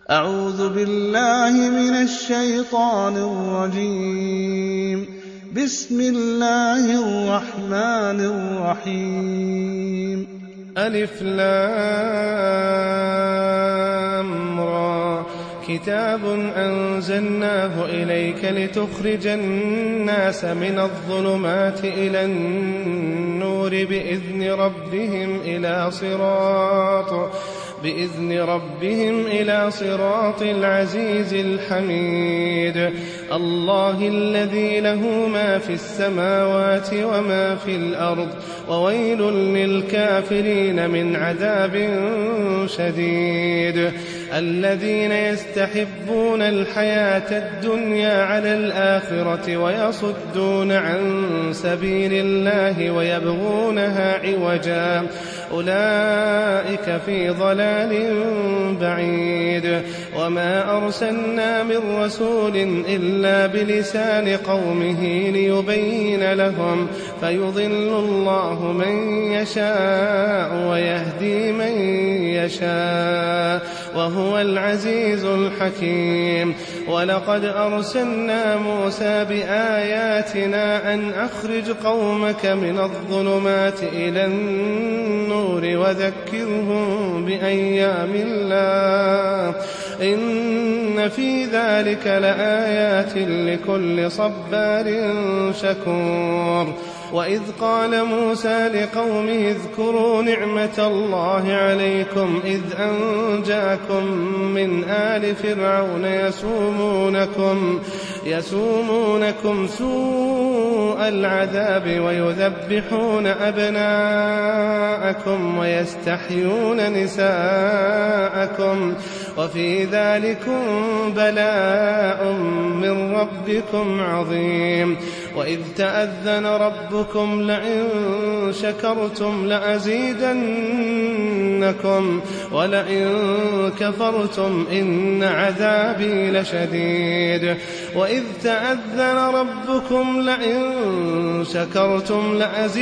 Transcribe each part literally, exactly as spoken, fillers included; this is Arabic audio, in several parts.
أعوذ بالله من الشيطان الرجيم. بسم الله الرحمن الرحيم. ألف لام را كتاب أنزلناه إليك لتخرج الناس من الظلمات إلى النور بإذن ربهم إلى صراط بإذن ربهم إلى صراط العزيز الحميد. الله الذي له ما في السماوات وما في الأرض وويل للكافرين من عذاب شديد. الذين يستحبون الحياة الدنيا على الآخرة ويصدون عن سبيل الله ويبغونها عوجا أولئك في ضلال بعيد. وما أرسلنا من رسول إلا بلسان قومه ليبين لهم فيضل الله من يشاء ويهدي من يشاء وهو العزيز الحكيم. ولقد أرسلنا موسى بآياتنا أن أخرج قومك من الظلمات إلى النور وذكرهم بأيام الله إن في ذلك لآيات لكل صبار شكور. وإذ قال موسى لقومه اذكروا نعمة الله عليكم إذ أنجاكم من آل فرعون يسومونكم, يسومونكم سوء العذاب ويذبحون أبناءكم ويستحيون نساءكم وفي ذلكم بلاء من ربكم عظيم. وإذ تأذن ربكم لئن شكرتم لأزيدنكم ولئن كفرتم إن عذابي لشديد. وإذ تأذن ربكم لئن شكرتم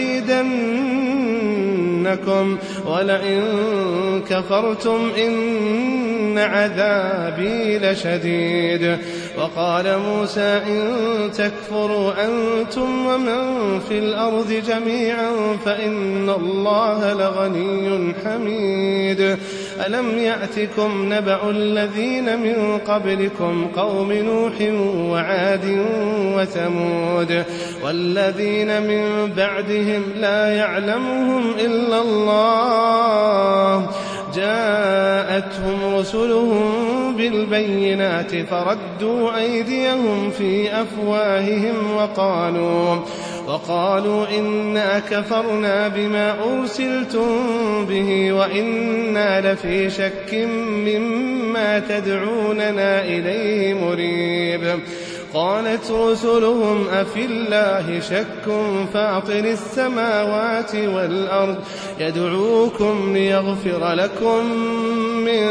لأزيدنكم ولئن كفرتم إن عذابي لشديد. وقال موسى إن تكفروا أنتم ومن في الأرض جميعا فإن الله لغني حميد. ألم يأتكم نبأ الذين من قبلكم قوم نوح وعاد وثمود والذين من بعدهم لا يعلمهم إلا الله جاءتهم رسلهم بالبينات فردوا أيديهم في أفواههم وقالوا وقالوا إنا كفرنا بما أرسلتم به وإنا لفي شك مما تدعوننا إليه مريب. قالت رسلهم أفي الله شك فاطر السماوات والأرض يدعوكم ليغفر لكم من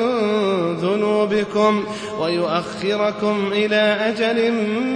ذنوبكم ويؤخركم إلى أجل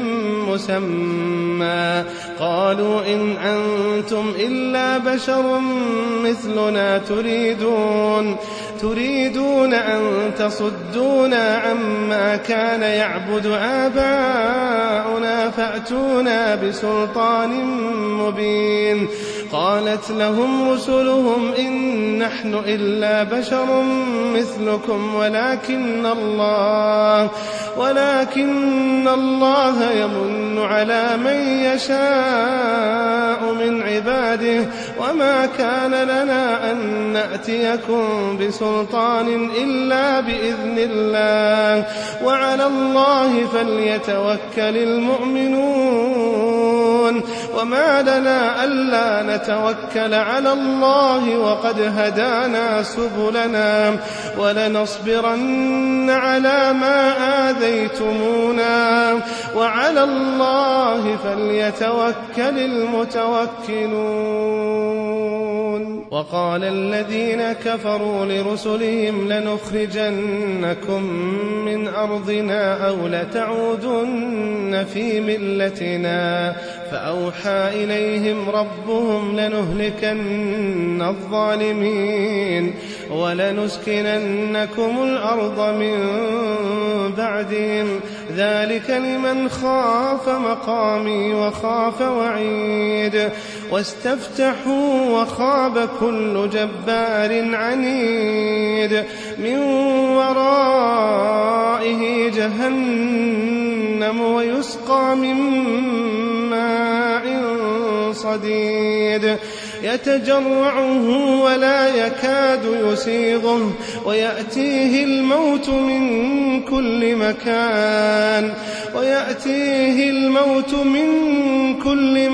مسمى قالوا إن أنتم إلا بشر مثلنا تريدون تريدون أن تصدونا عما كان يعبد آباؤنا فأتونا بسلطان مبين. قالت لهم رسلهم إن نحن إلا بشر مثلكم ولكن الله ولكن الله يمن على من يشاء من عباده وما كان لنا أن نأتيكم بسلطان إلا بإذن الله وعلى الله فليتوكل المؤمنون. وما لنا ألا نتوكل على الله وقد هدانا سبلنا ولنصبرن على ما آذيتمونا وعلى الله فليتوكل المتوكلون. وقال الذين كفروا لرسلهم لنخرجنكم من أرضنا أو لتعودن في ملتنا فأوحى إليهم ربهم لنهلكن الظالمين ولنسكننكم الأرض من بعدهم ذلك لمن خاف مقامي وخاف وعيد واستفتحوا وخاب كل جبار عنيد من ورائه جهنم ويسقى من ماء صديد يتجرعه ولا يكاد يسيغه ويأتيه الموت من كل مكان ويأتيه الموت من كل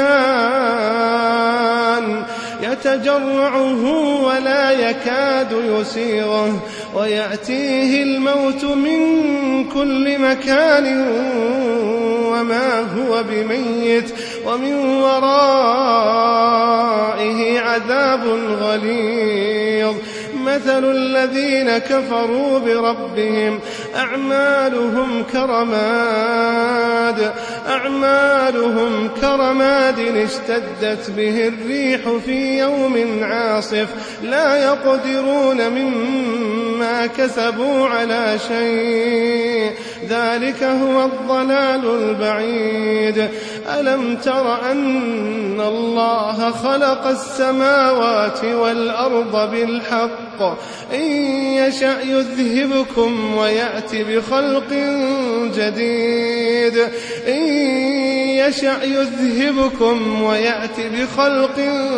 مكان يتجرعه ولا يكاد يسيغه ويأتيه الموت من كل مكان وما هو بميت ومن ورائه عذاب غليظ مثل الذين كفروا بربهم أعمالهم كرماد أعمالهم كرماد اشتدت به الريح في يوم عاصف لا يقدرون مما كسبوا على شيء ذلك هو الضلال البعيد ألم تر أن الله خلق السماوات والأرض بالحق إن يشأ يذهبكم ويأتي بخلق جديد إن يشأ يذهبكم ويأتي بخلق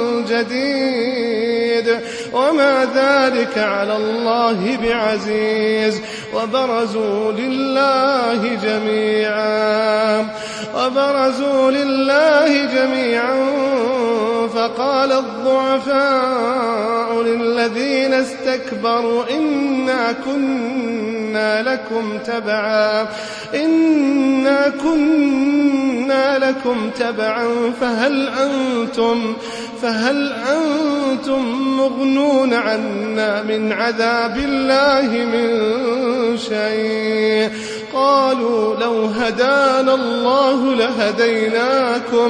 جديد وما ذلك على الله بعزيز وبرزوا لله جميعا وبرزوا لله جميعا فقال الضعفاء للذين استكبروا إنا كنا لكم تبعا إنا كنا لكم تبعا فهل أنتم فهل أنتم مغنون عنا من عذاب الله من شيء قالوا لو هدانا الله لهديناكم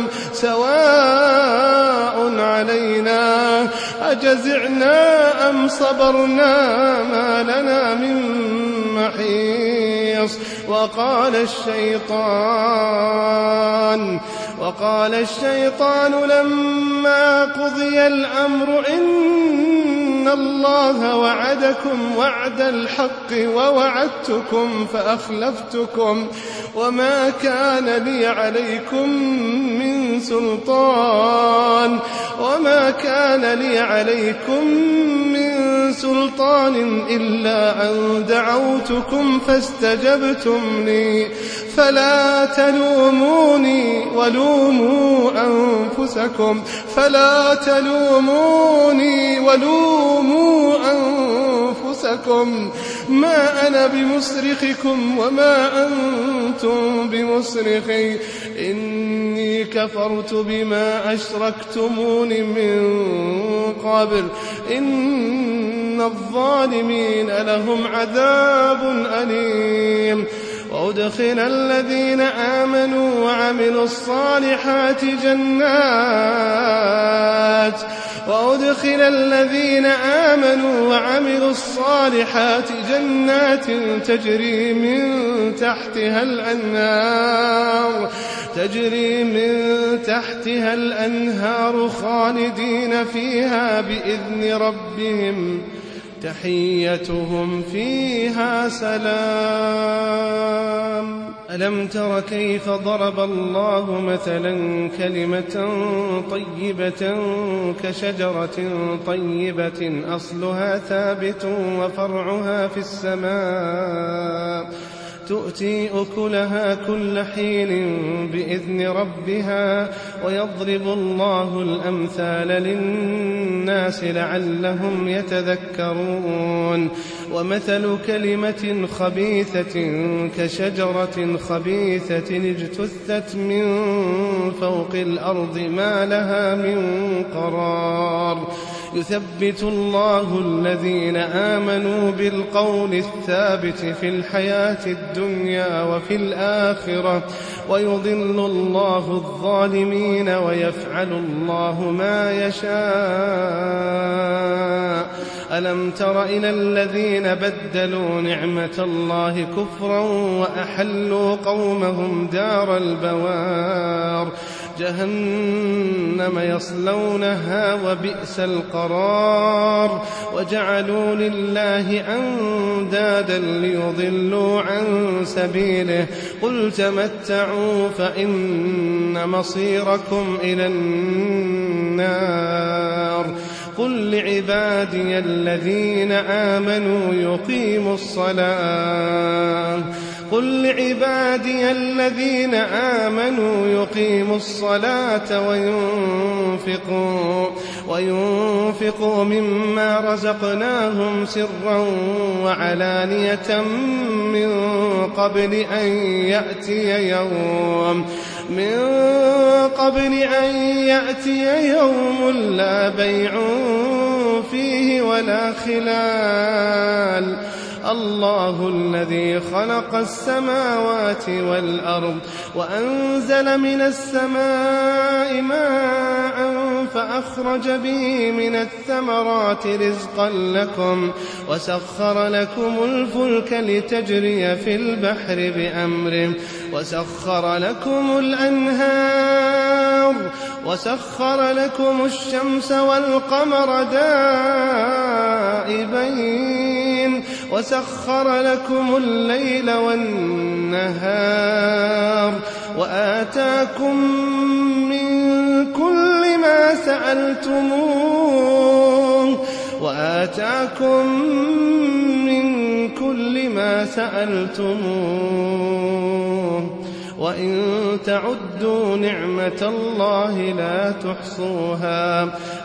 سواء علينا أجزعنا أم صبرنا ما لنا من محيص وقال الشيطان وقال الشيطان لما قضي الأمر إن الله وعدكم وعد الحق ووعدتكم فأخلفتكم وما كان لي عليكم من سلطان وما كان لي عليكم من سلطان إلا أن دعوتكم فاستجبتم لي فلا تلوموني ولوموا أنفسكم فلا تلوموني ولوموا أنفسكم ما أنا بمصرخكم وما أنتم بمصرخي إني كفرت بما أشركتمون من قبل إن الظالمين لهم عذاب أليم وأدخل الذين آمنوا وعملوا الصالحات جنات وأدخل الذين آمنوا وعملوا الصالحات جنات تجري من تحتها الأنهار تجري من تحتها الأنهار خالدين فيها بإذن ربهم تحيتهم فيها سلام ألم تر كيف ضرب الله مثلا كلمة طيبة كشجرة طيبة أصلها ثابت وفرعها في السماء تؤتي أكلها كل حين بإذن ربها ويضرب الله الأمثال للناس لعلهم يتذكرون ومثل كلمة خبيثة كشجرة خبيثة اجتثت من فوق الأرض ما لها من قرار يثبت الله الذين آمنوا بالقول الثابت في الحياة الدنيا وفي الآخرة ويضل الله الظالمين ويفعل الله ما يشاء. ألم تر إلى الذين بدلوا نعمة الله كفرا وأحلوا قومهم دار البوار جهنم يصلونها وبئس القرار وجعلوا لله أندادا ليضلوا عن سبيله قل تمتعوا فإن مصيركم إلى النار قل لعبادي الذين آمنوا يقيموا الصلاة قل لعبادي الذين آمنوا يقيموا الصلاة وينفقوا, وينفقوا مما رزقناهم سرا وعلانية من قبل أن يأتي يوم من قبل أن يأتي يوم لا بيع فيه ولا خلال الله الذي خلق السماوات والأرض وأنزل من السماء ماء فأخرج به من الثمرات رزقا لكم وسخر لكم الفلك لتجري في البحر بأمره وسخر لكم الأنهار وسخر لكم الشمس والقمر دائبين وسخر لكم الليل والنهار وآتاكم من كل ما سألتموه وآتاكم من كل ما سألتموه وإن تعدوا نعمة الله لا تحصوها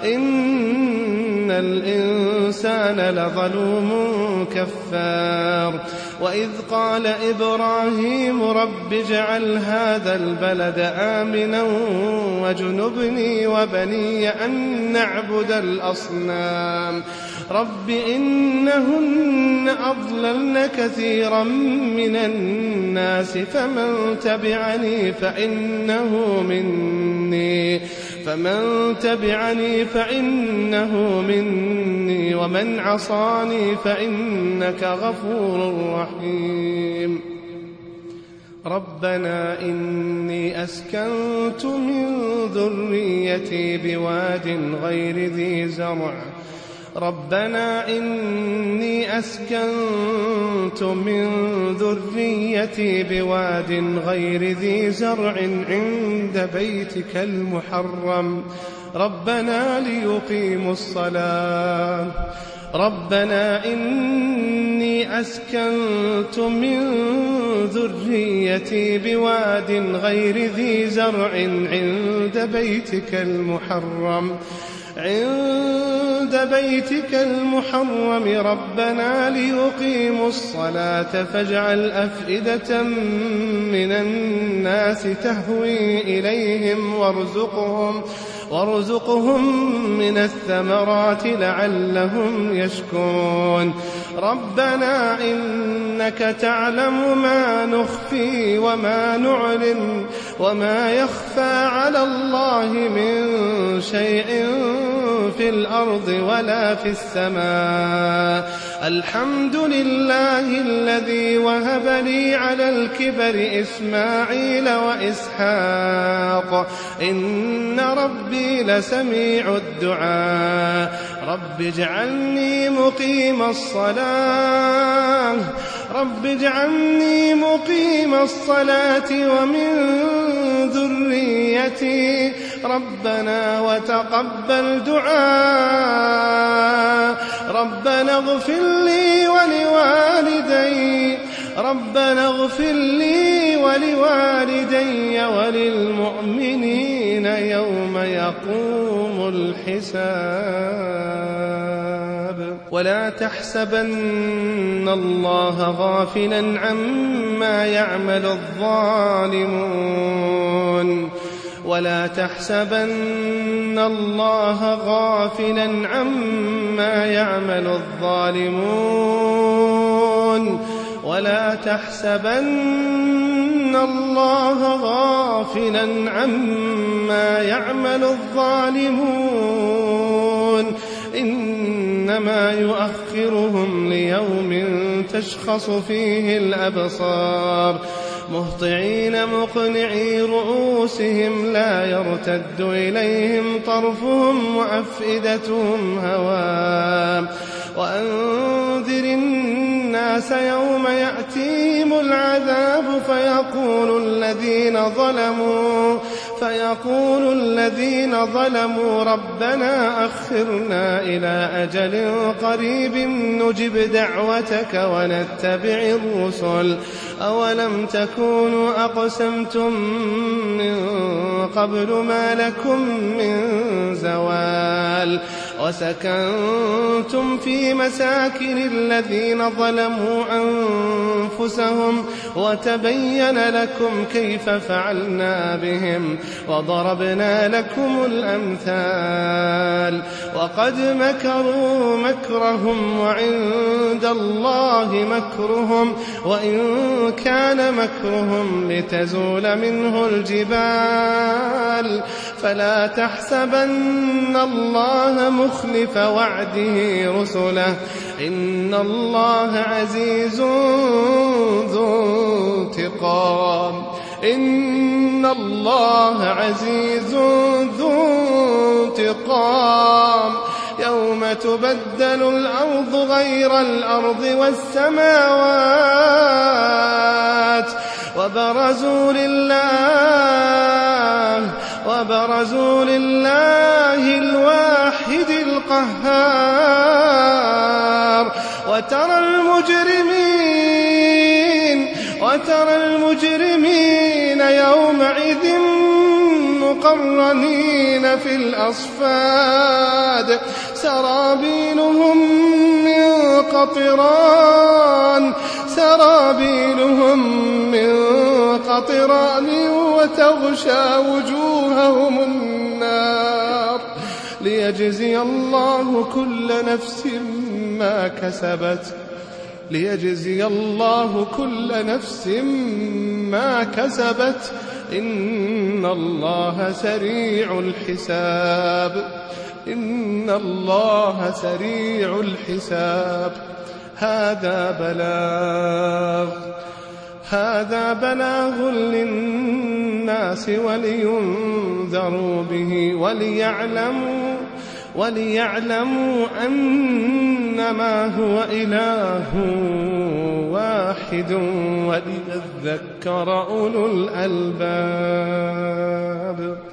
إن الإنسان لظلوم كفار وإذ قال إبراهيم رب اجعل هذا البلد آمنا واجنبني وبني أن نعبد الأصنام رب إنهن أضللن كثيرا من الناس فمن تبعني فإنه مني فمن تبعني فإنه مني ومن عصاني فإنك غفور رحيم ربنا إني أسكنت من ذريتي بواد غير ذي زرع ربنا إني أسكنت من ذريتي بواد غير ذي زرع عند بيتك المحرم ربنا ليقيموا الصلاة ربنا إني أسكنت من ذريتي بواد غير ذي زرع عند بيتك المحرم عند بيتك المحرم ربنا ليقيموا الصلاة فاجعل أفئدة من الناس تهوي إليهم وارزقهم وارزقهم من الثمرات لعلهم يشكرون ربنا إنك تعلم ما نخفي وما نعلن وما يخفى على الله من شيء في الأرض ولا في السماء الحمد لله الذي وهب لي على الكبر إسماعيل وإسحاق إن ربي لسميع الدعاء رب اجعلني مقيم الصلاة رب اجعلني مقيم الصلاة ومن ذريتي ربنا وتقبل دعاء ربنا اغفر لي ولوالدي ربنا اغفر لي ولوالدي وللمؤمنين يوم يقوم الحساب ولا تحسبن الله غافلا عما يعمل الظالمون ولا تحسبن الله غافلا عما يعمل الظالمون ولا تحسبن الله غافلا عما يعمل الظالمون إنما يؤخرهم ليوم تشخص فيه الأبصار مهطعين مقنعي رؤوسهم لا يرتد إليهم طرفهم وأفئدتهم هواء وأنذر الناس يوم يأتيهم العذاب فيقول الذين ظلموا فيقول الذين ظلموا ربنا أخرنا إلى أجل قريب نجب دعوتك ونتبع الرسل أولم تكونوا أقسمتم من قبل ما لكم من زوال وسكنتم في مساكن الذين ظلموا أنفسهم وتبين لكم كيف فعلنا بهم وضربنا لكم الأمثال وقد مكروا مكرهم وعند الله مكرهم وإن كان مكرهم لتزول منه الجبال فلا تحسبن الله مخلف وعده رسله إن الله عزيز ذو انتقام إن الله عزيز ذو انتقام يوم تبدل الأرض غير الأرض والسماوات وبرزوا لله وبرزوا لله الواحد القهار وترى المجرمين وترى المجرمين يومئذ مقرنين في الأصفاد سرابيلهم من قطران سرابيلهم من قطران وتغشى وجوههم النار ليجزي الله كل نفس ما كسبت ليجزي الله كل نفس ما كسبت إن الله سريع الحساب إن الله سريع الحساب هذا بلاغ هذا بلاغ للناس ولينذروا به وليعلموا وليعلموا أنما هو إله واحد وليذكر أولو الألباب.